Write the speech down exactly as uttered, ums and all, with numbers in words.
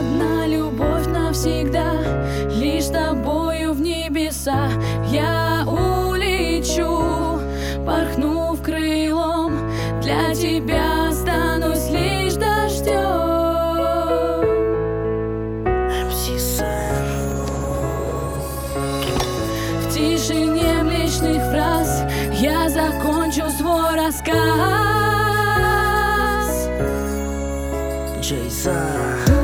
одна любовь навсегда, лишь с тобою в небеса я улечу, порхнув крылом, для тебя останусь лишь дождем. В тишине млечных фраз я закончу свой рассказ. Джейсон.